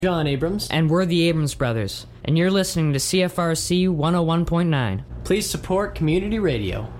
John Abrams. And we're the Abrams Brothers. And you're listening to CFRC 101.9. Please support community radio.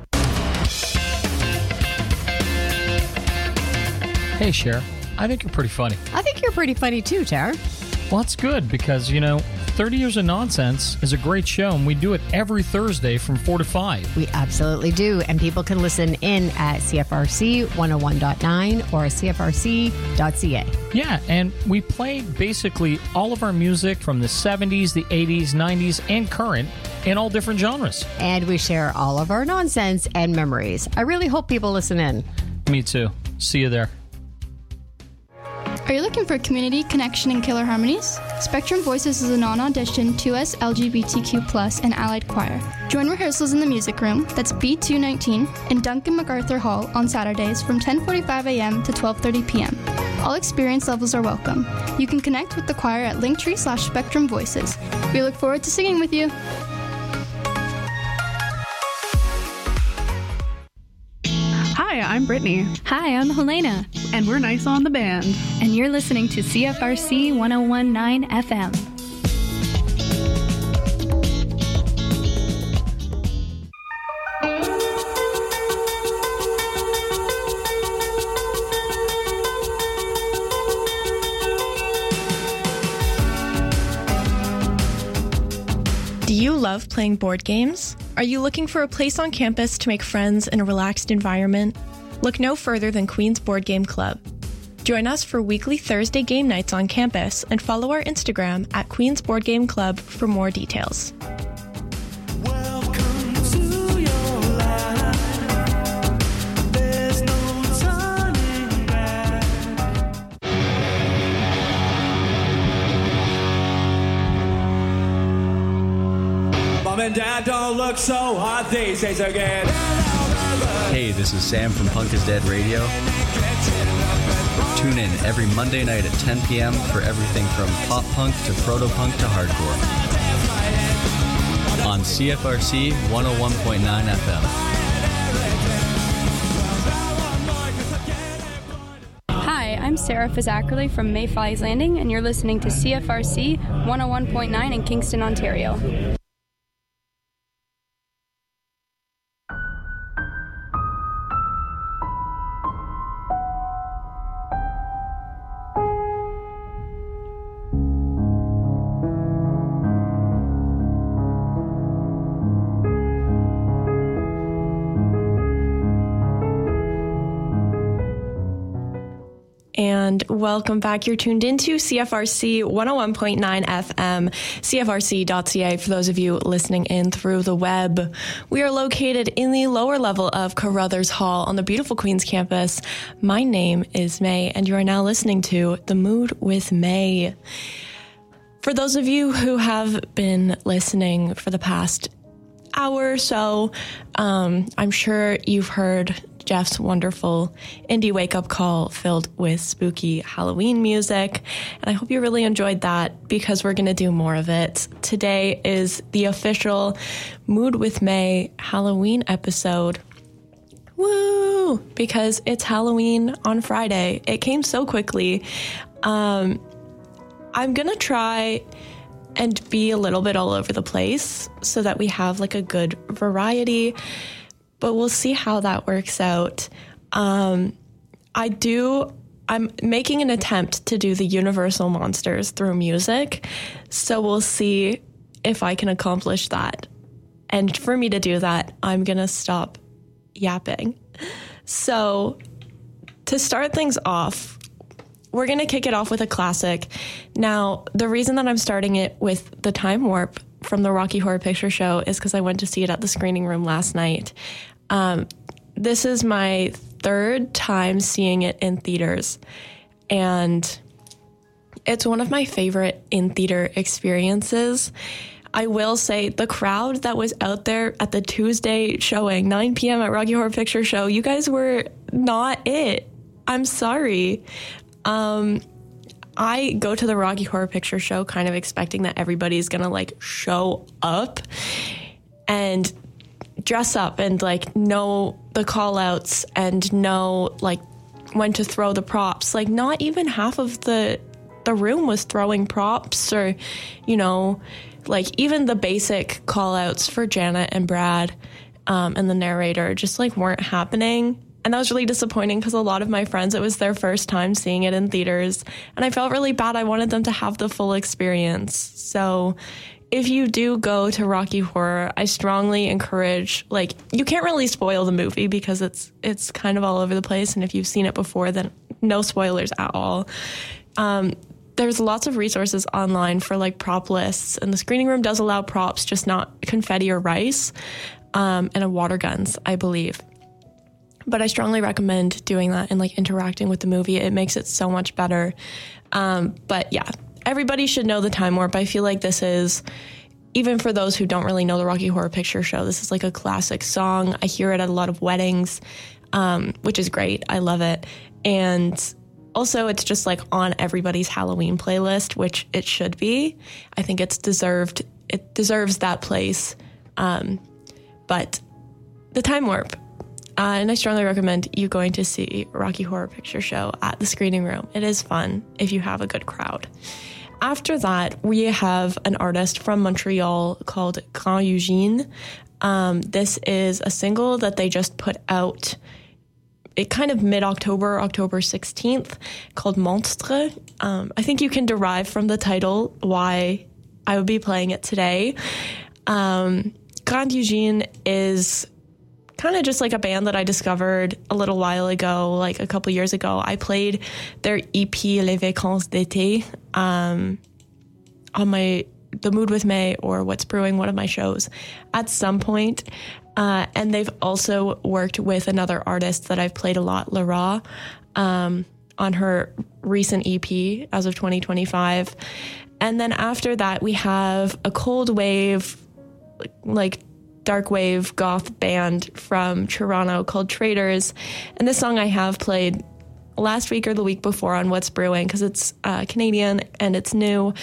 Hey, Cher. I think you're pretty funny. I think you're pretty funny too, Tara. Well, that's good because, 30 Years of Nonsense is a great show, and we do it every Thursday from 4 to 5. We absolutely do, and people can listen in at CFRC 101.9 or CFRC.ca. Yeah, and we play basically all of our music from the 70s, the 80s, 90s, and current in all different genres. And we share all of our nonsense and memories. I really hope people listen in. Me too. See you there. Are you looking for community, connection, and killer harmonies? Spectrum Voices is a non-audition 2S LGBTQ+ and allied choir. Join rehearsals in the music room, that's B219, in Duncan MacArthur Hall on Saturdays from 10:45 a.m. to 12:30 p.m. All experience levels are welcome. You can connect with the choir at Linktree/Spectrum Voices. We look forward to singing with you. Hi, I'm Brittany. Hi, I'm Helena. And we're Nice on the Band. And you're listening to CFRC 101.9 FM. Do you love playing board games? Are you looking for a place on campus to make friends in a relaxed environment? Look no further than Queen's Board Game Club. Join us for weekly Thursday game nights on campus and follow our Instagram at Queen's Board Game Club for more details. Mom and Dad don't look so hot these days again. Hey, this is Sam from Punk is Dead Radio. Tune in every Monday night at 10 p.m. for everything from pop punk to proto-punk to hardcore. On CFRC 101.9 FM. Hi, I'm Sarah Fazzackerley from Mayflies Landing, and you're listening to CFRC 101.9 in Kingston, Ontario. And welcome back. You're tuned into CFRC 101.9 FM, CFRC.ca for those of you listening in through the web. We are located in the lower level of Carruthers Hall on the beautiful Queens campus. My name is May, and you are now listening to The Mood with May. For those of you who have been listening for the past hour or so, I'm sure you've heard Jeff's wonderful indie wake-up call filled with spooky Halloween music, and I hope you really enjoyed that because we're going to do more of it. Today is the official Mood with May Halloween episode. Woo! Because it's Halloween on Friday. It came so quickly. I'm going to try and be a little bit all over the place so that we have like a good variety, but we'll see how that works out. I'm making an attempt to do the Universal monsters through music, so we'll see if I can accomplish that. And for me to do that, I'm going to stop yapping. So to start things off, we're going to kick it off with a classic. Now, the reason that I'm starting it with The Time Warp from the Rocky Horror Picture Show is because I went to see it at the screening room last night. This is my third time seeing it in theaters, and it's one of my favorite in-theater experiences. I will say the crowd that was out there at the Tuesday showing, 9 p.m. at Rocky Horror Picture Show, you guys were not it. I'm sorry. I go to the Rocky Horror Picture Show kind of expecting that everybody's gonna like show up and dress up and like know the call outs and know like when to throw the props. Like not even half of the the room was throwing props, or, you know, like even the basic call outs for Janet and Brad and the narrator just like weren't happening. And that was really disappointing because a lot of my friends, it was their first time seeing it in theaters, and I felt really bad. I wanted them to have the full experience. So if you do go to Rocky Horror, I strongly encourage, like, you can't really spoil the movie because it's kind of all over the place. And if you've seen it before, then no spoilers at all. There's lots of resources online for like prop lists, and the screening room does allow props, just not confetti or rice, and a water guns, I believe. But I strongly recommend doing that and like interacting with the movie. It makes it so much better. But yeah, everybody should know the Time Warp. I feel like this is, even for those who don't really know the Rocky Horror Picture Show, this is like a classic song. I hear it at a lot of weddings, which is great. I love it. And also it's just like on everybody's Halloween playlist, which it should be. I think it deserves that place. But the Time Warp. And I strongly recommend you going to see Rocky Horror Picture Show at the screening room. It is fun if you have a good crowd. After that, we have an artist from Montreal called Grand Eugene. This is a single that they just put out kind of mid-October, October 16th, called Monstre. I think you can derive from the title why I would be playing it today. Grand Eugene is kind of just like a band that I discovered a little while ago, like a couple years ago. I played their EP Les Vacances d'été on the Mood with May or What's Brewing, one of my shows at some point. And they've also worked with another artist that I've played a lot, Lara, on her recent EP as of 2025. And then after that, we have a cold wave, like dark wave goth band from Toronto called Traders. And this song I have played last week or the week before on What's Brewing because it's Canadian and it's new.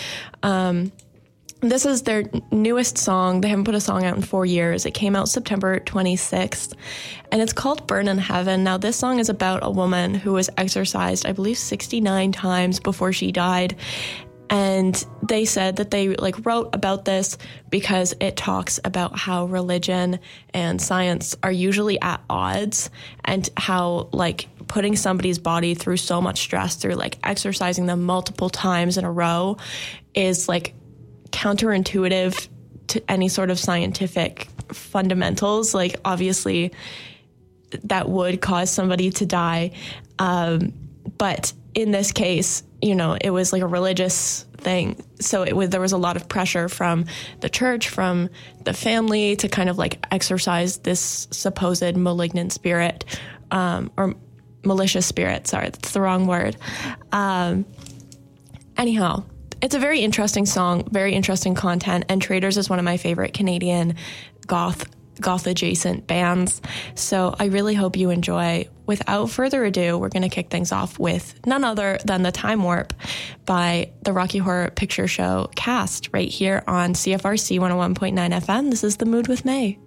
This is their newest song. They haven't put a song out in 4 years. It came out September 26th, and it's called Burn in Heaven. Now, this song is about a woman who was exorcised, I believe, 69 times before she died. And they said that they like wrote about this because it talks about how religion and science are usually at odds, and how like putting somebody's body through so much stress through like exercising them multiple times in a row is like counterintuitive to any sort of scientific fundamentals. Like obviously that would cause somebody to die. But in this case, you know, it was like a religious thing. So there was a lot of pressure from the church, from the family to kind of like exorcise this supposed malignant spirit, or malicious spirit. Sorry, that's the wrong word. Anyhow, it's a very interesting song, very interesting content. And Traders is one of my favorite Canadian goth adjacent bands. So I really hope you enjoy. Without further ado, we're going to kick things off with none other than The Time Warp by the Rocky Horror Picture Show cast right here on CFRC 101.9 FM. This is The Mood with May.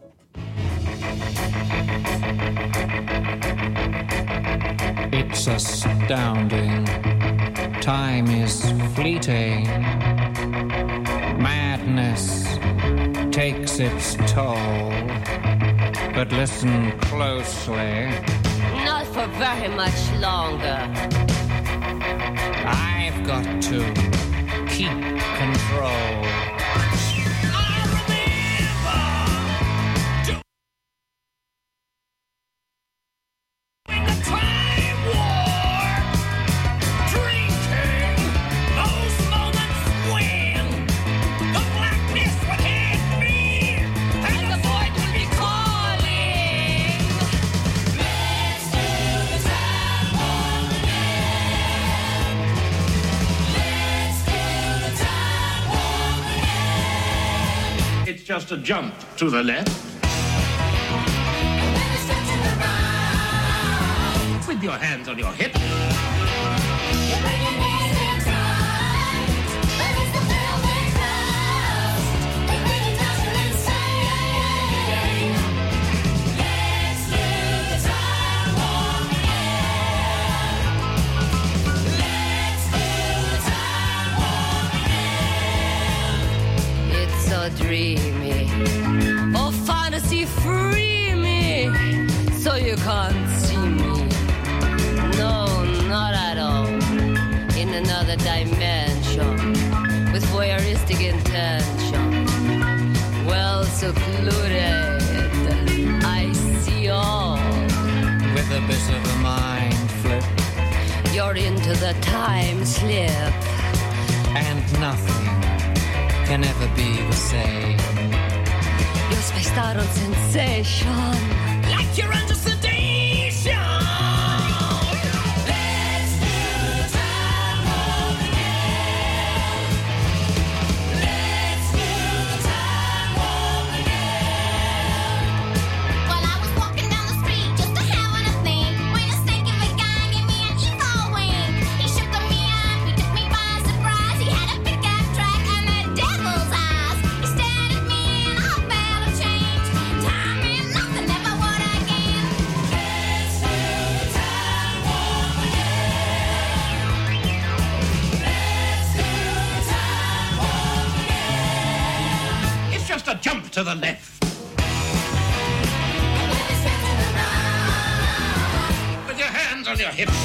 It's astounding. Time is fleeting. Madness takes its toll. But listen closely. Not for very much longer. I've got to keep control. Just a jump to the left. With your hands on your hips. dreamy. Oh, fantasy, free me, so you can't see me. No, not at all. In another dimension, with voyeuristic intention. Well secluded, I see all. With a bit of a mind flip. You're into the time slip. And nothing can ever be the same. You're spaced out on sensation. Like you're under sedation. Let's do time warp again. Let's do time warp again. Well, I was walking down the street just to having a thing when a stinking big guy gave me an evil wink. He shook me up, he took me by surprise. He had a big ass track and that devil's eyes. He stared at me and I felt a change. Time and nothing ever would again. Let's do time warp again. Let's do time warp again. It's just a jump to the left. With your hands on your hips.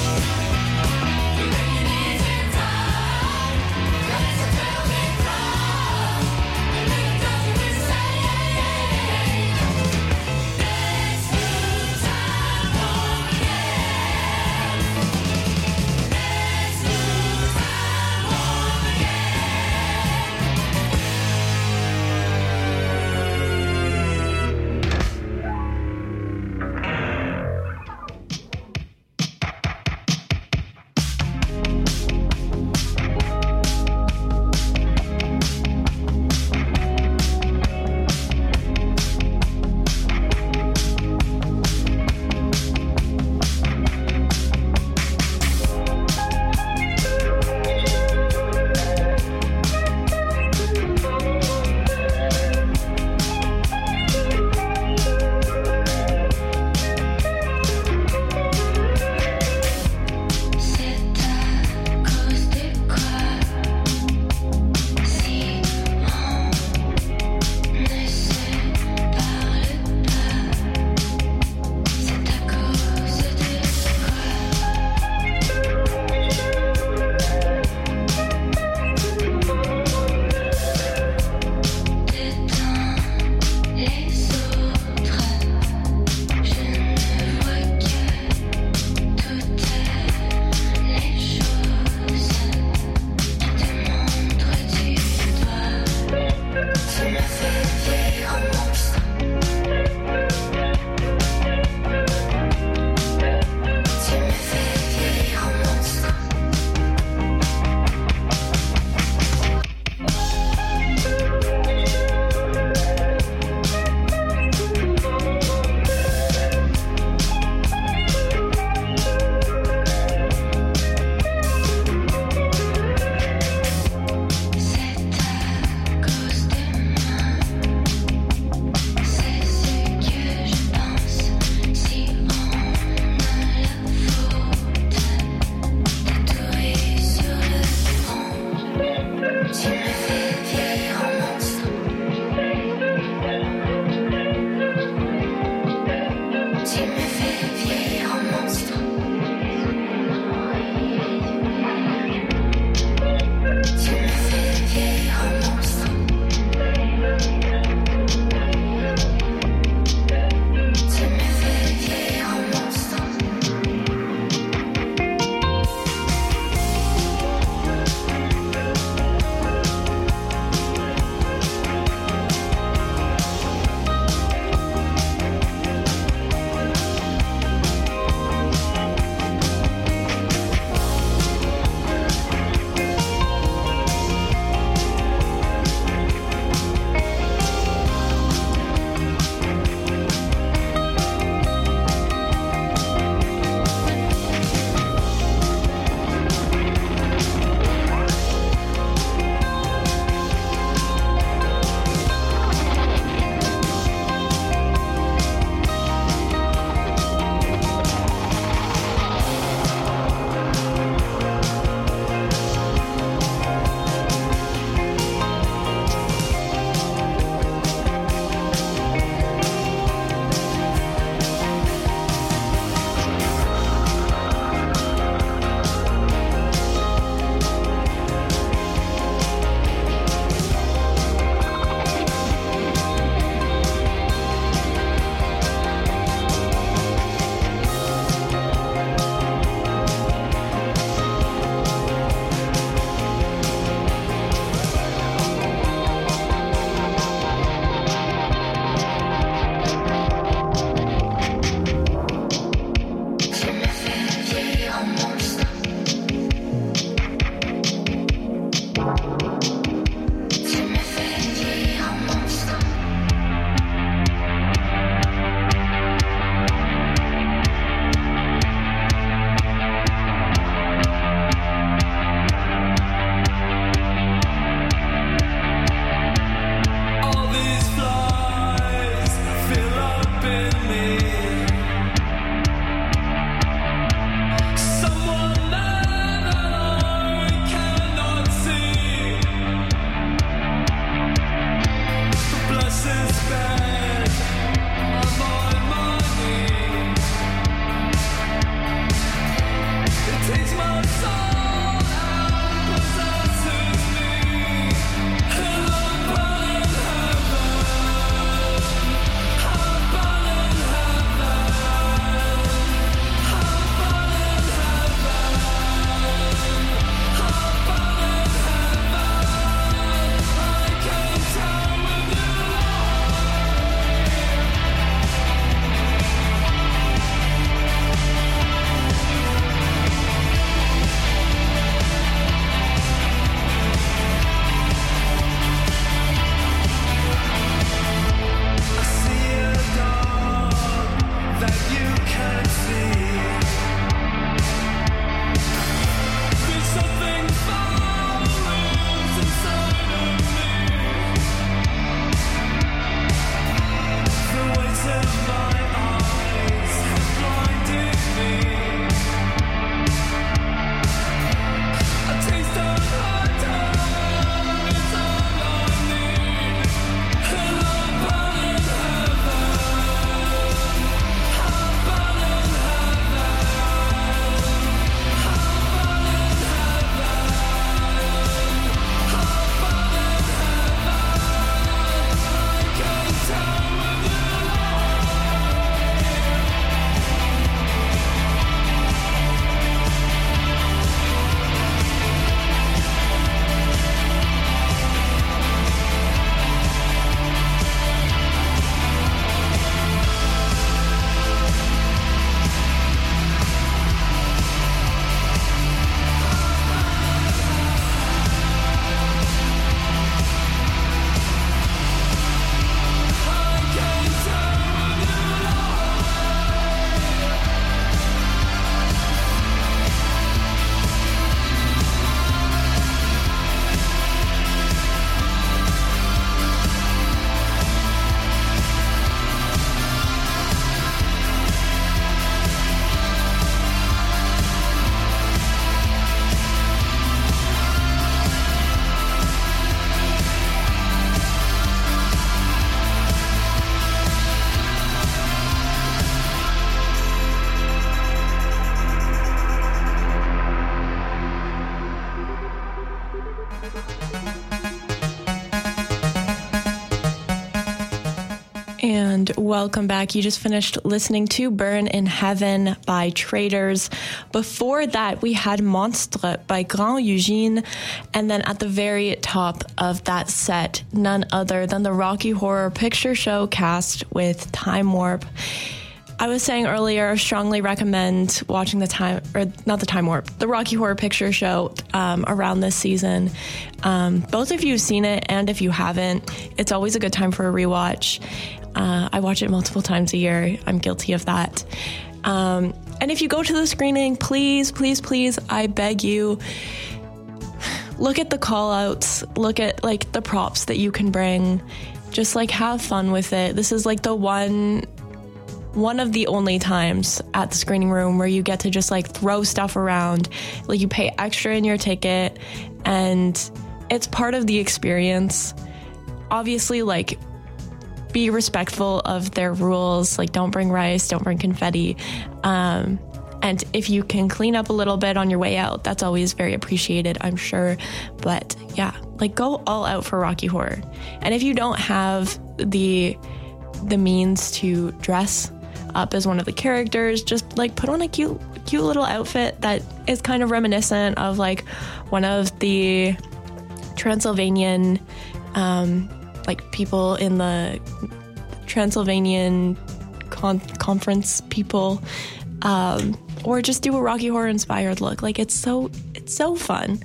And welcome back. You just finished listening to Burn in Heaven by Traitors. Before that, we had Monstre by Grand Eugene. And then at the very top of that set, none other than the Rocky Horror Picture Show cast with Time Warp. I was saying earlier, strongly recommend watching the Rocky Horror Picture Show around this season. Both of you have seen it, and if you haven't, it's always a good time for a rewatch. I watch it multiple times a year. I'm guilty of that. And if you go to the screening, please, please, please, I beg you, look at the call outs, look at like the props that you can bring, just like have fun with it. This is like the one of the only times at the screening room where you get to just like throw stuff around. Like you pay extra in your ticket and it's part of the experience. Obviously, like, be respectful of their rules. Like, don't bring rice, don't bring confetti. And if you can clean up a little bit on your way out, that's always very appreciated, I'm sure. But yeah, like, go all out for Rocky Horror. And if you don't have the means to dress up as one of the characters, just like put on a cute little outfit that is kind of reminiscent of like one of the Transylvanian like people in the Transylvanian conference people, or just do a Rocky Horror inspired look. Like it's so fun.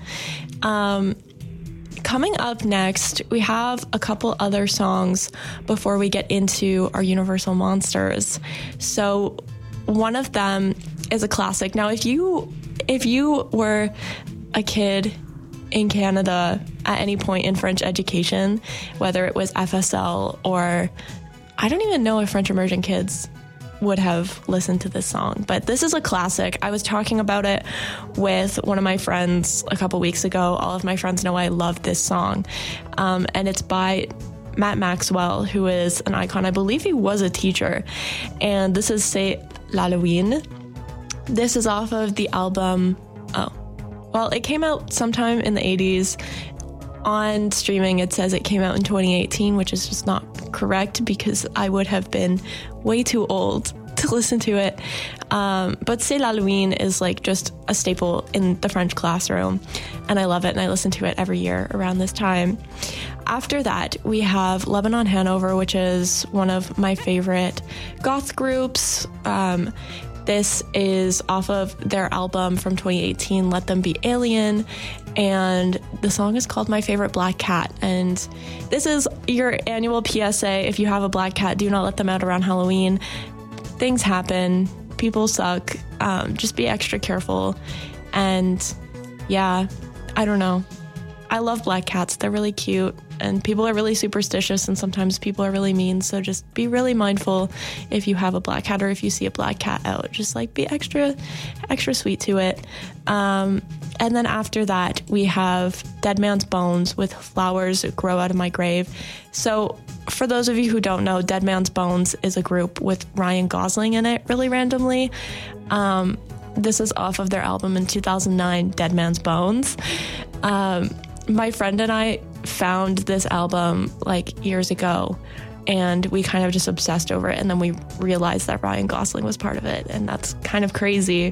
Coming up next, we have a couple other songs before we get into our Universal Monsters. So one of them is a classic. Now, if you were a kid in Canada at any point in French education, whether it was FSL or I don't even know if French immersion kids would have listened to this song, but this is a classic. I was talking about it with one of my friends a couple weeks ago. All of my friends know I love this song, and it's by Matt Maxwell, who is an icon. I believe he was a teacher, and this is C'est l'Halloween. This is off of the album, well, it came out sometime in the 80s. On streaming, it says it came out in 2018, which is just not correct because I would have been way too old to listen to it. But C'est l'Halloween is like just a staple in the French classroom, and I love it, and I listen to it every year around this time. After that, we have Lebanon Hanover, which is one of my favorite goth groups. This is off of their album from 2018, Let Them Be Alien, and the song is called My Favorite Black Cat. And this is your annual PSA. If you have a black cat, do not let them out around Halloween. Things happen. People suck. Just be extra careful. And yeah, I don't know. I love black cats. They're really cute. And people are really superstitious, and sometimes people are really mean. So just be really mindful if you have a black cat or if you see a black cat out. Just like be extra sweet to it. And then after that, we have Dead Man's Bones with Flowers Grow Out of My Grave. So for those of you who don't know, Dead Man's Bones is a group with Ryan Gosling in it, really randomly. This is off of their album in 2009, Dead Man's Bones. My friend and I found this album like years ago, and we kind of just obsessed over it, and then we realized that Ryan Gosling was part of it, and that's kind of crazy.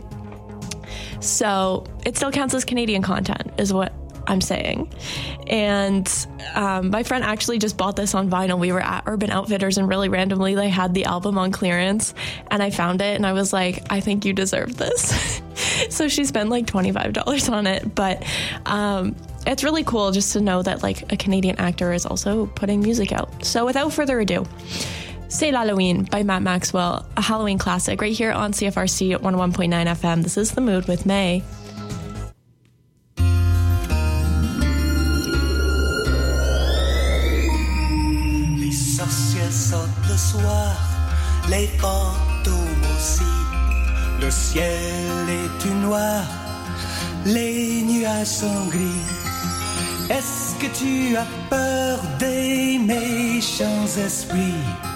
So it still counts as Canadian content is what I'm saying. And my friend actually just bought this on vinyl. We were at Urban Outfitters, and really randomly they had the album on clearance, and I found it, and I was like, I think you deserve this. So she spent like $25 on it, but it's really cool just to know that like a Canadian actor is also putting music out. So without further ado, C'est l'Halloween by Matt Maxwell, a Halloween classic right here on CFRC at 101.9 FM. This is The Mood with May. Les sorcières sortent le soir, les fantômes aussi. Le ciel est tout noir, les nuages sont gris. Est-ce que tu as peur des méchants esprits?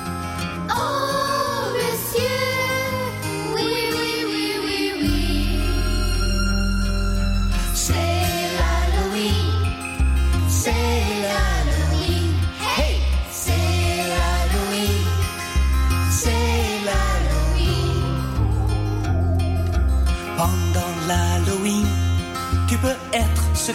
Oh, monsieur, oui, oui, oui, oui, oui. C'est l'Halloween, c'est l'Halloween, hey, c'est l'Halloween,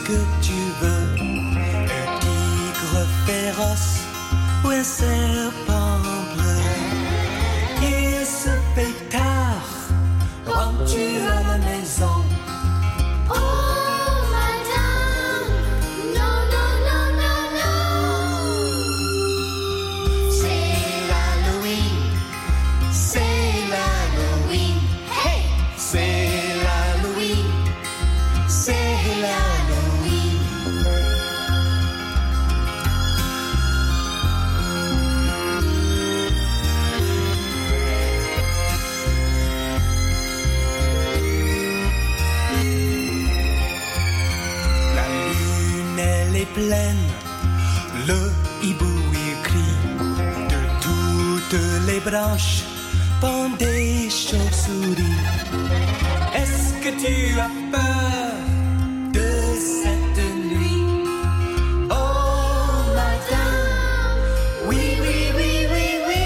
que tu veux? Un tigre féroce ou un serpent bleu? Il se fait tard, rentres-tu à la maison? Oh, madame, non, non, non, non, non. C'est l'Halloween, c'est l'Halloween, hey! C'est l'Halloween, C'est l'Halloween. la lune elle est pleine, le hibou il crie, de toutes les branches pendent des chauves-souris. Est-ce que tu as peur de cette nuit? Oh madame, oui, oui, oui, oui, oui.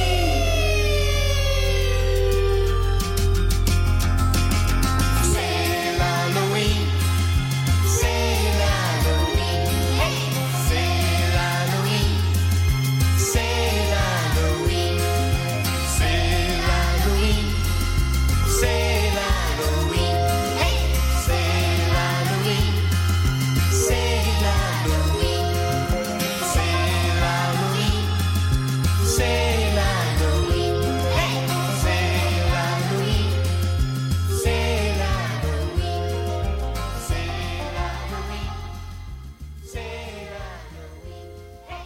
C'est l'Halloween, c'est l'Halloween, hey! C'est l'Halloween, c'est l'Halloween, C'est l'Halloween, c'est l'Halloween, hey! c'est l'Halloween, C'est l'Halloween, c'est l'Halloween, c'est l'Halloween, hey! c'est l'Halloween, C'est l'Halloween, c'est l'Halloween, c'est l'Halloween, hey!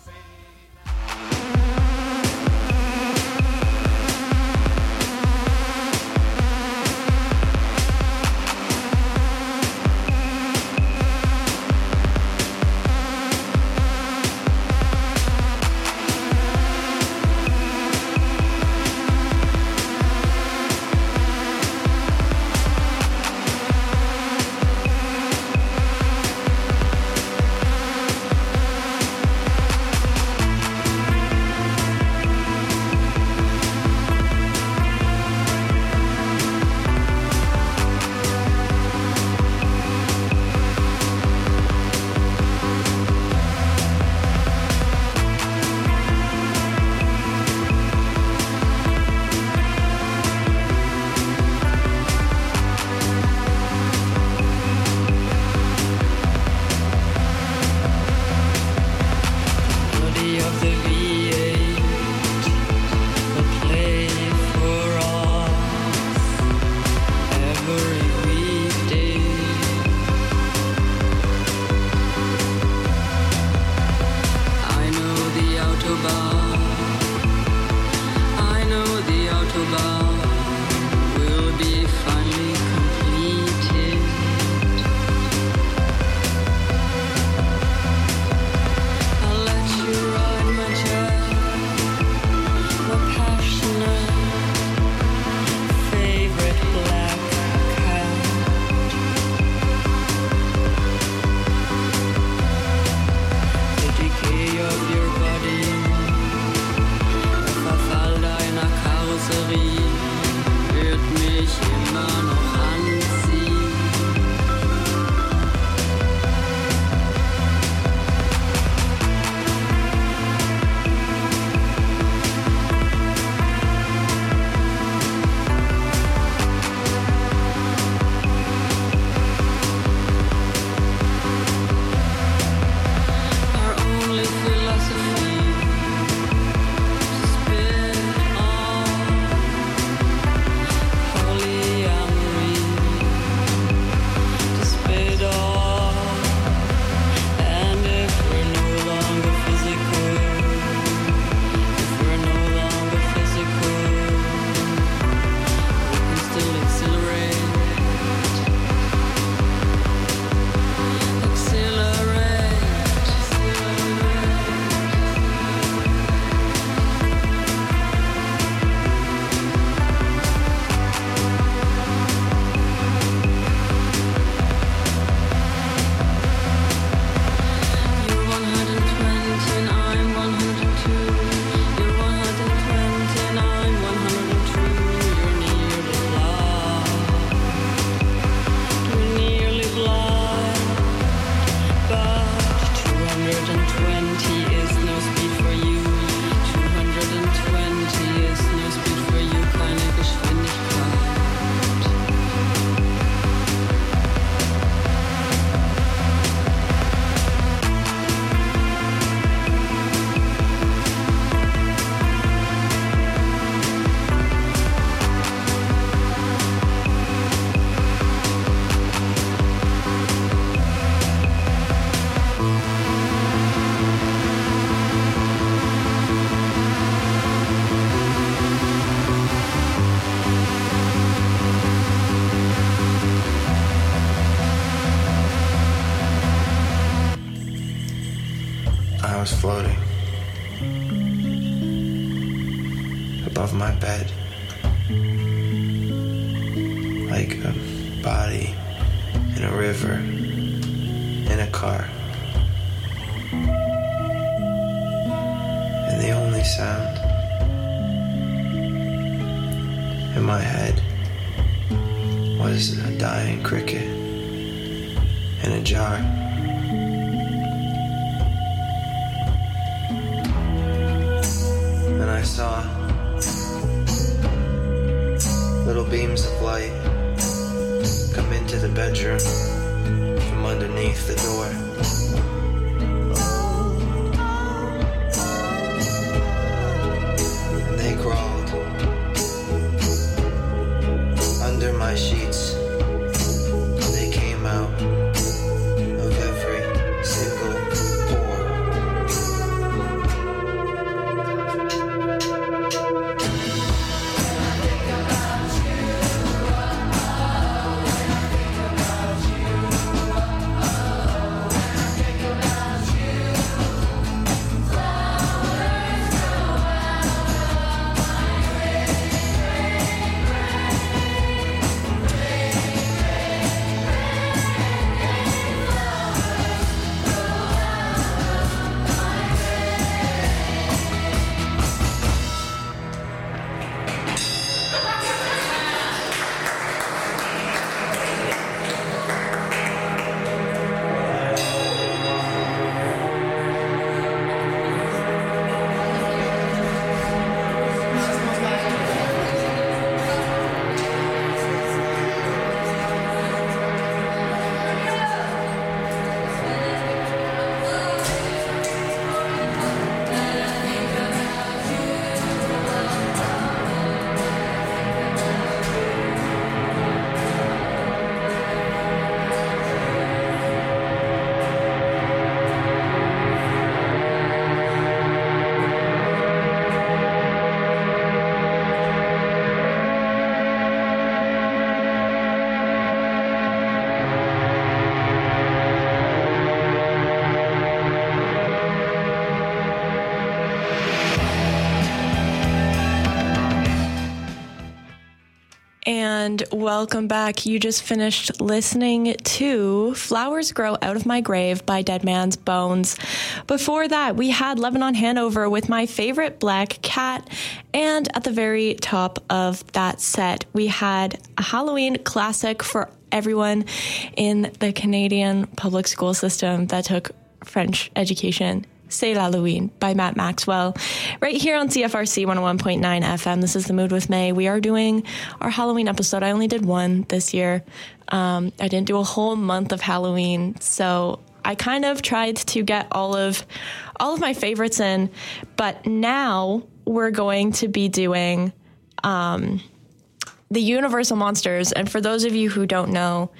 Body of the V8, a play for us every weekday. I know the Autobahn, I know the Autobahn will be finally completed. I'll let you ride my child. 120 is no speed for you. 220 ist no speed for you, keine Geschwindigkeit. I was floating above my bed, like a body in a river, in a car. And the only sound in my head was a dying cricket in a jar. And I saw little beams of light come into the bedroom from underneath the door. And they crawled under my sheets. They came out of every single pore. And welcome back. You just finished listening to Flowers Grow Out of My Grave by Dead Man's Bones. Before that, we had Lebanon Hanover with My Favorite Black Cat. And at the very top of that set, we had a Halloween classic for everyone in the Canadian public school system that took French education. C'est Halloween by Matt Maxwell. Right here on CFRC 101.9 FM. This is The Mood with May. We are doing our Halloween episode. I only did one this year. I didn't do a whole month of Halloween, so I kind of tried to get all of my favorites in. But now we're going to be doing the Universal Monsters. And for those of you who don't know,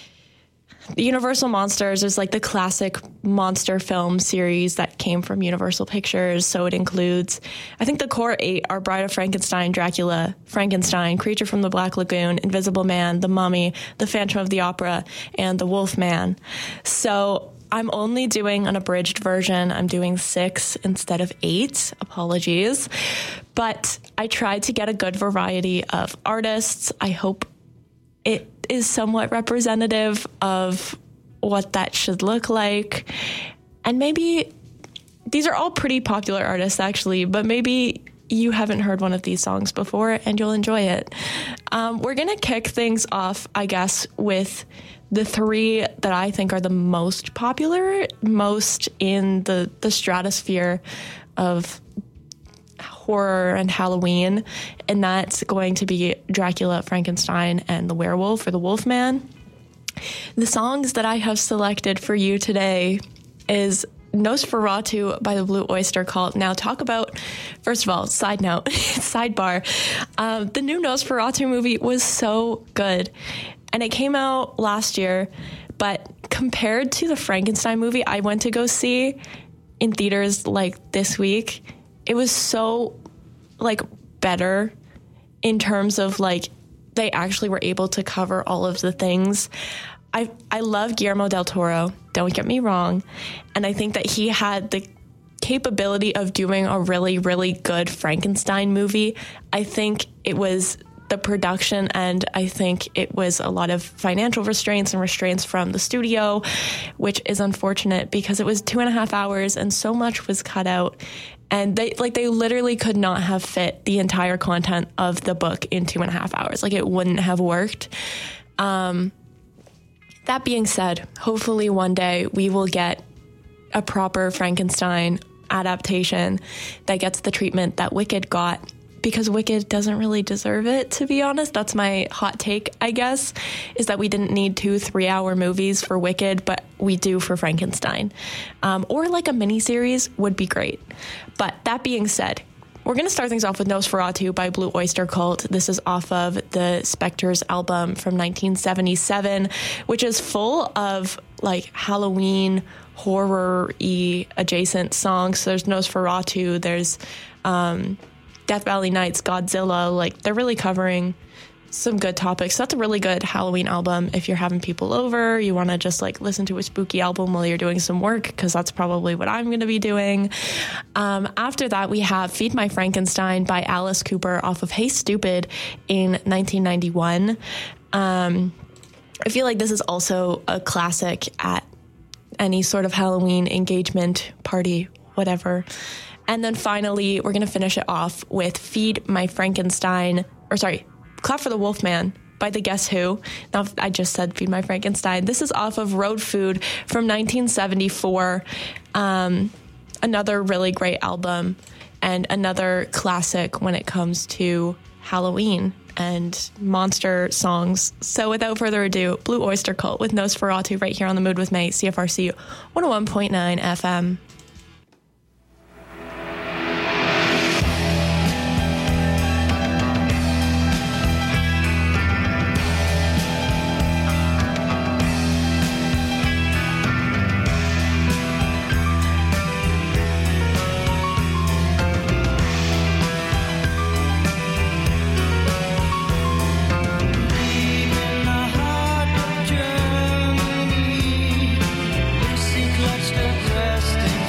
the Universal Monsters is like the classic monster film series that came from Universal Pictures. So it includes, I think the core 8 are Bride of Frankenstein, Dracula, Frankenstein, Creature from the Black Lagoon, Invisible Man, The Mummy, The Phantom of the Opera, and The Wolf Man. So I'm only doing an abridged version. I'm doing 6 instead of 8. Apologies. But I tried to get a good variety of artists. I hope it is somewhat representative of what that should look like. And maybe these are all pretty popular artists, actually, but maybe you haven't heard one of these songs before and you'll enjoy it. We're going to kick things off, I guess, with the three that I think are the most popular, most in the stratosphere of horror and Halloween, and that's going to be Dracula, Frankenstein, and the Werewolf or the Wolfman. The songs that I have selected for you today is Nosferatu by the Blue Oyster Cult. Now, talk about, first of all, side note, sidebar, the new Nosferatu movie was so good, and it came out last year, but compared to the Frankenstein movie I went to go see in theaters like this week, it was so like better in terms of like they actually were able to cover all of the things. I love Guillermo del Toro, don't get me wrong, and I think that he had the capability of doing a really, really good Frankenstein movie. I think it was the production, and I think it was a lot of financial restraints and restraints from the studio, which is unfortunate because it was 2.5 hours and so much was cut out. And they literally could not have fit the entire content of the book in 2.5 hours. Like, it wouldn't have worked. That being said, hopefully one day we will get a proper Frankenstein adaptation that gets the treatment that Wicked got, because Wicked doesn't really deserve it, to be honest. That's my hot take, I guess, is that we didn't need 2 3-hour movies for Wicked, but we do for Frankenstein. Or like a miniseries would be great. But that being said, we're going to start things off with Nosferatu by Blue Oyster Cult. This is off of the Spectres album from 1977, which is full of like Halloween horror-y adjacent songs. So there's Nosferatu, there's Death Valley Nights, Godzilla. Like, they're really covering some good topics. So that's a really good Halloween album if you're having people over, you want to just like listen to a spooky album while you're doing some work, because that's probably what I'm going to be doing. After that, we have Feed My Frankenstein by Alice Cooper off of Hey Stupid in 1991. I feel like this is also a classic at any sort of Halloween engagement, party, whatever. And then finally, we're going to finish it off with Feed My Frankenstein, Clap for the Wolfman by the Guess Who. Now, I just said Feed My Frankenstein. This is off of Road Food from 1974. Another really great album and another classic when it comes to Halloween and monster songs. So without further ado, Blue Oyster Cult with Nosferatu right here on The Mood with May, CFRC 101.9 FM. Clutched at resting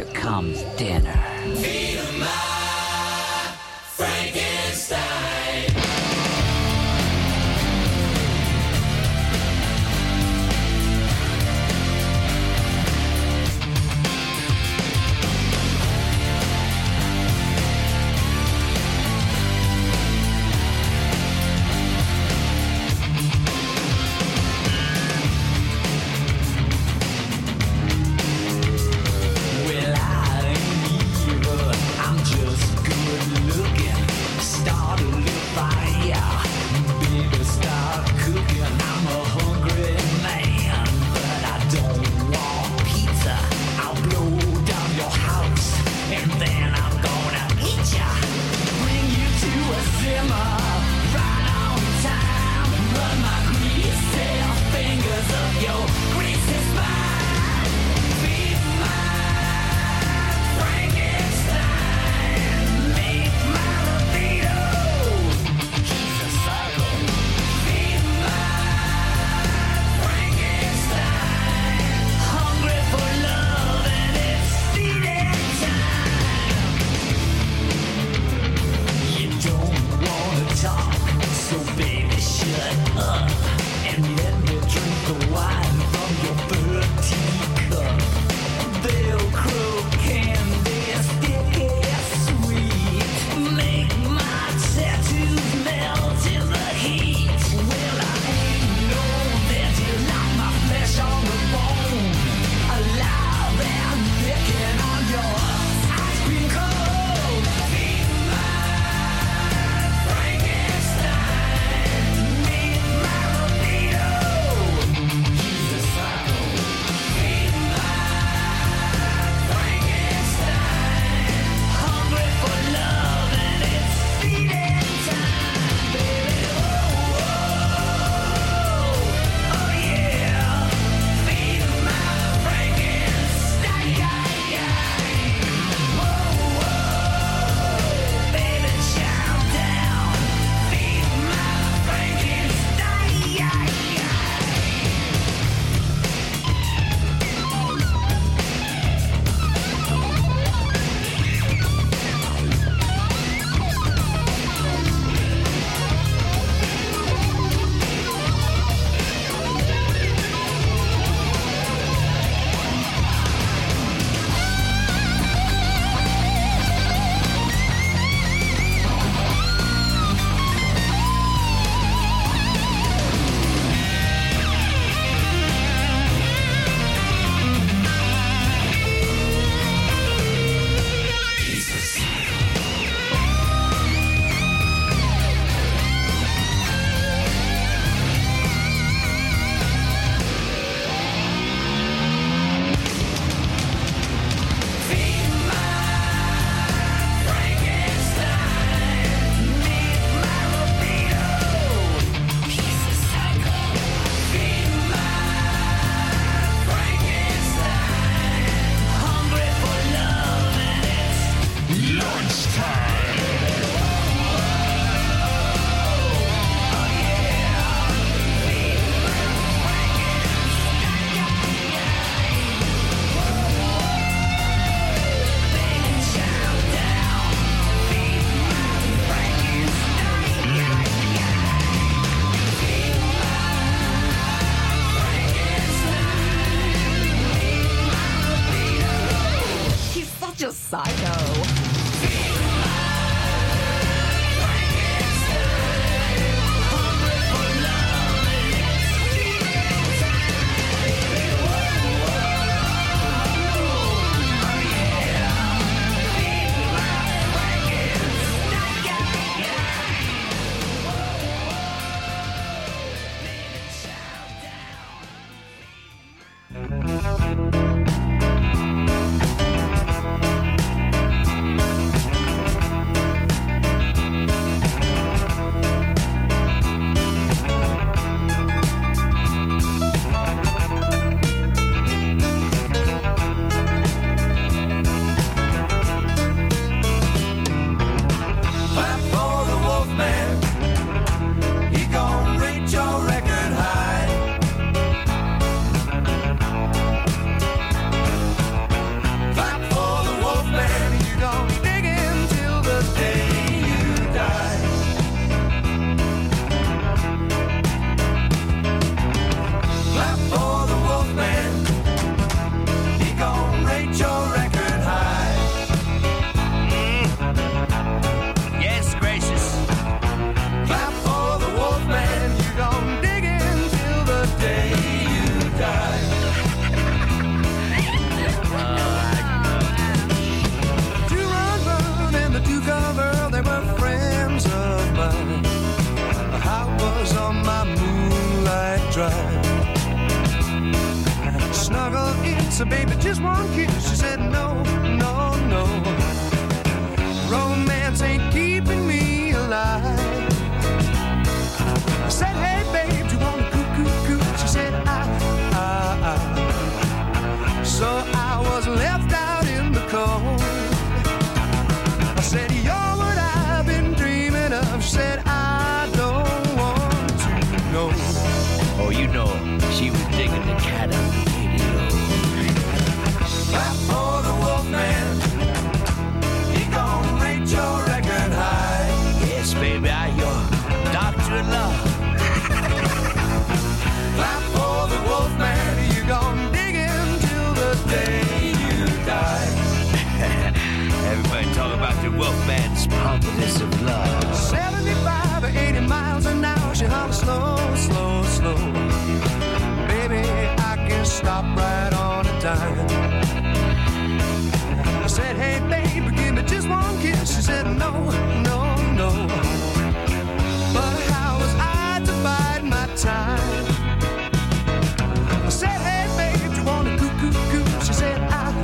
comes dinner. Feed my Frankenstein. Well, I ain't evil, I'm just good looking. Start a little fire, baby, start cooking. I'm a hungry man, but I don't want pizza. I'll blow down your house, and then I'm gonna eat ya. Bring you to a simmer, right on time. Run my greasy fingers up your greasy spine. Feed my Frankenstein, make my libido. He's a psycho. Feed my Frankenstein, hungry for love and it's feeding time. You don't wanna talk, so baby shut up and let me drink the wine from your third teacup. Velcro candy, sticky sweet, make my tattoos melt in the heat. Well, I ain't no veggie like my flesh on the bone, alive and licking on your ice cream cone. Feed my Frankenstein, meet my libido. He's a psycho. Feed my Frankenstein, hungry for love and it's feeding time, baby. Oh, yeah. Feed my Frankenstein. Baby, chow down. Feed my Frankenstein. He's such a psycho. So baby, just one kiss. She said no, no, no. Romance ain't keeping me alive. I said, hey babe, do you want a coo-coo-coo? She said, So I was left out in the cold. I said, you're what I've been dreaming of. She said, I don't want to know. Oh, you know, she was digging the cat on the radio. Clap for the Wolfman. He gon' rate your record high. Yes, baby, I your doctor-in-law. Clap for the Wolfman. You gon' dig him till the day you die. Everybody talk about the Wolfman's pompous of love. 75 or 80 miles an hour. She hollers slow, slow, slow. Baby, I can stop right on a dime. I said, hey baby, give me just one kiss. She said, no, no, no. But how was I to bide my time? I said, hey babe, do you want a coo-coo-coo? She said,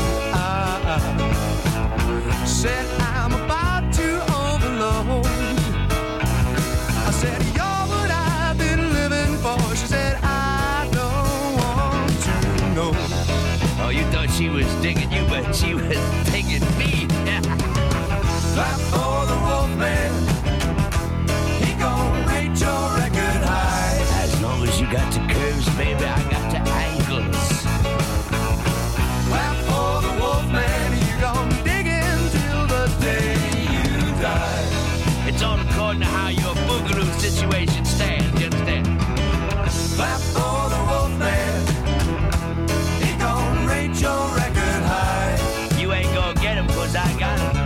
Said, I'm about to overload. I said, you're what I've been living for. She said, I don't want to know. Oh, you thought she was digging you, but she was digging me. Clap for the Wolfman. He gon' rate your record high. As long as you got the curves, baby, I got the angles. Clap for the Wolfman. You gon' dig in till the day you die. It's all according to how your boogaloo situation stands, you understand? Clap for the Wolfman. He gon' rate your record high. You ain't gonna get him, cause I got him.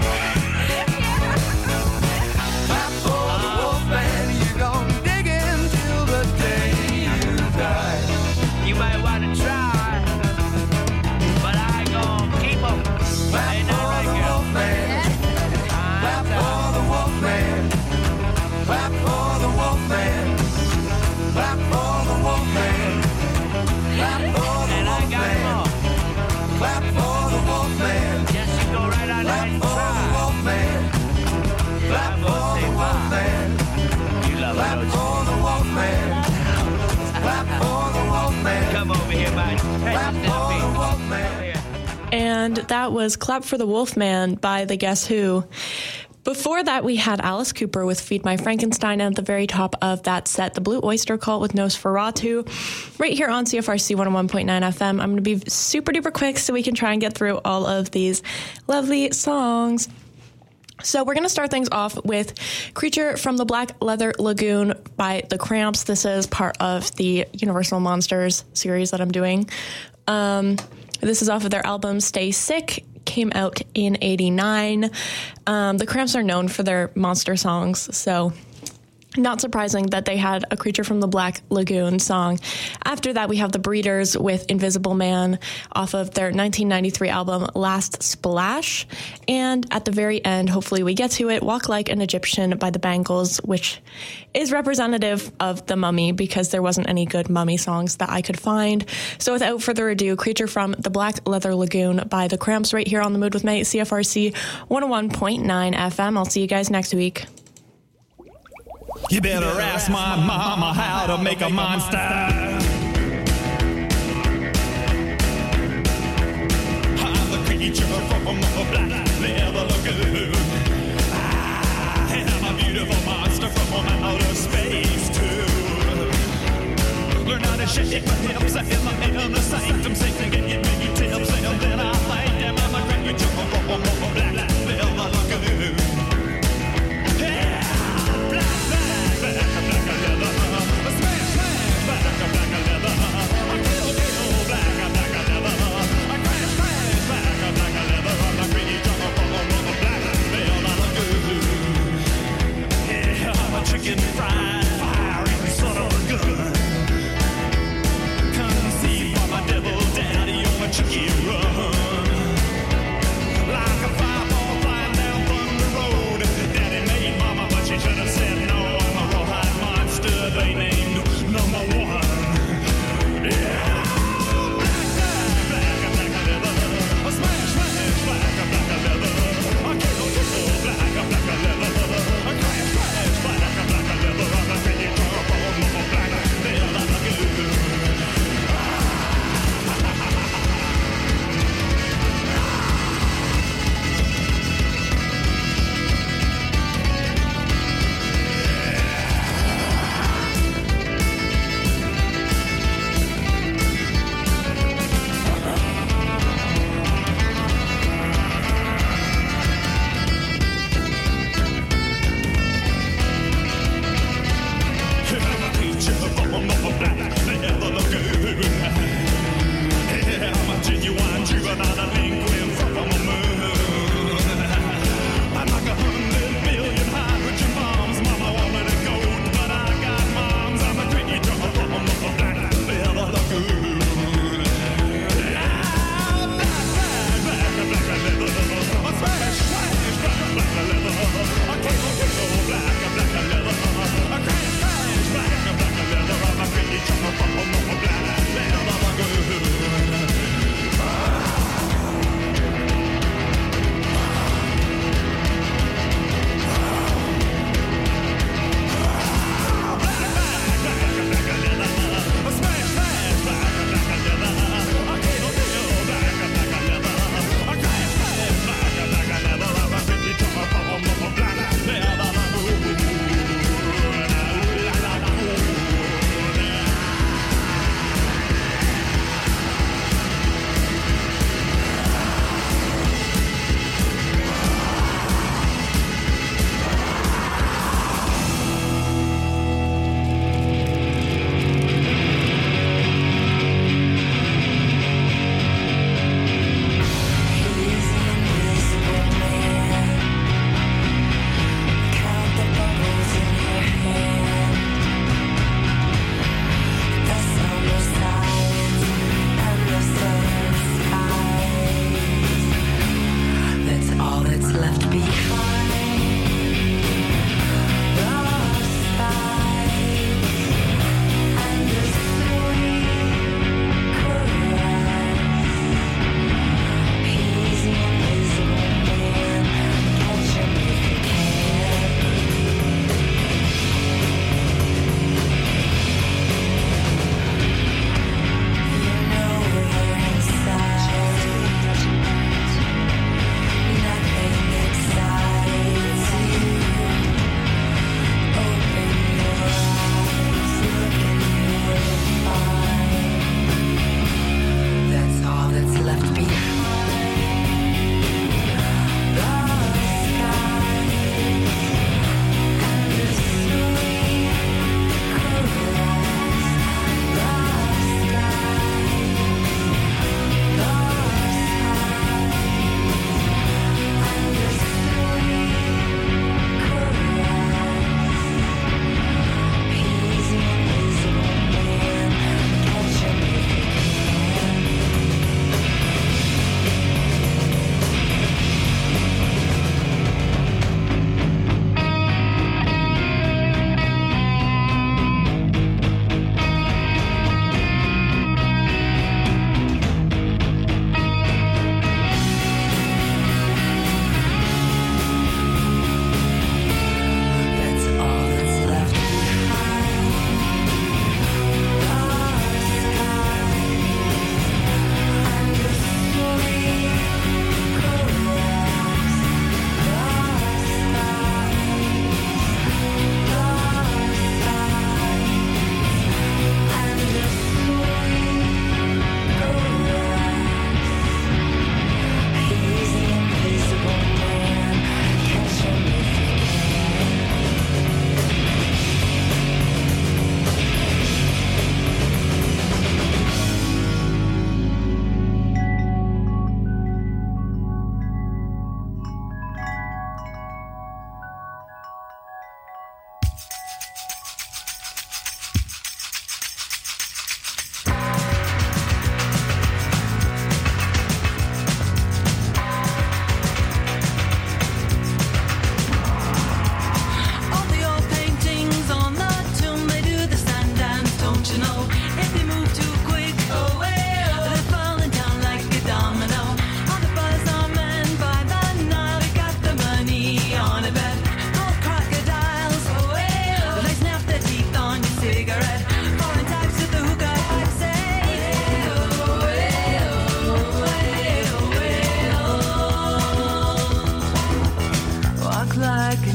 Clap for the Wolfman. You gon' dig in till the day you die. You might wanna try, but I ain't gonna keep him. Clap ain't for right, the girl? Wolfman. Clap for the Wolfman. Clap for the Wolfman. Clap for the Wolfman. Clap for the And I got him Wolfman. all. Clap for the Wolfman. Yes, you go right on Clap ahead and for the try. Wolfman. Clap I'm for gonna the say bye. Wolfman. You love Clap it, don't for the Wolfman. Clap for the Wolfman. you? Come over here, my Clap precious for the little Wolfman. And that was Clap for the Wolfman by the Guess Who. Before that, we had Alice Cooper with Feed My Frankenstein, and at the very top of that set, the Blue Oyster Cult with Nosferatu, right here on CFRC 101.9 FM. I'm going to be super duper quick so we can try and get through all of these lovely songs. So we're going to start things off with Creature from the Black Leather Lagoon by The Cramps. This is part of the Universal Monsters series that I'm doing. This is off of their album Stay Sick. Came out in 89. The Cramps are known for their monster songs, so not surprising that they had a Creature from the Black Lagoon song. After that, we have the Breeders with Invisible Man off of their 1993 album Last Splash. And at the very end, hopefully we get to it, Walk Like an Egyptian by the Bangles, which is representative of The Mummy because there wasn't any good Mummy songs that I could find. So without further ado, Creature from the Black Leather Lagoon by the Cramps right here on The Mood with May, CFRC 101.9 FM. I'll see you guys next week. You better ask my mama how to make a monster. I'm the creature from the black leather lagoon. And I'm a beautiful monster from outer space too. Learn how to shake my hips in the sanctum, sing and get me tips, and then I fight them. I'm a creature from the black leather lagoon. Chicken fried, firing son of a gun. Conceived by my devil daddy on a chicken run.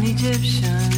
Egyptian.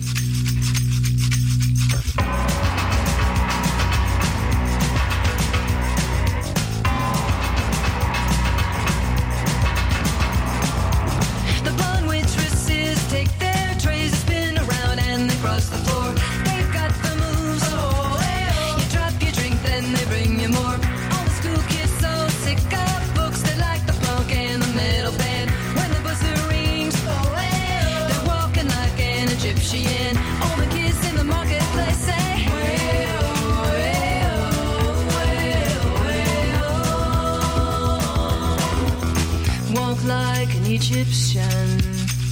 The blonde waitresses take their trays and spin around and they cross the floor. They've got the moves. Oh, you drop your drink, then they bring you more. All the school kids so sick of books, they like the punk and the metal band. When the buzzer rings, they're walking like an Egyptian. All the kids in the marketplace say, walk like an Egyptian.